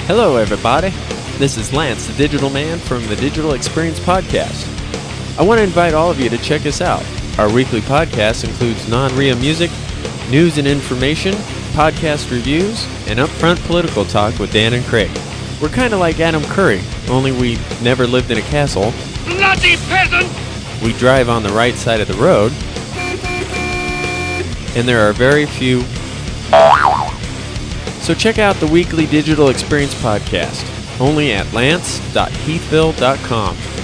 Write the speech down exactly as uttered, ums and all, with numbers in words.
Hello, everybody. This is Lance, the Digital Man from the Digital Experience Podcast. I want to invite all of you to check us out. Our weekly podcast includes non-R I A music, news and information, podcast reviews, and upfront political talk with Dan and Craig. We're kind of like Adam Curry, only we never lived in a castle. Bloody peasant! We drive on the right side of the road. And there are very few. So check out the weekly Digital Experience Podcast, only at lance dot heathville dot com.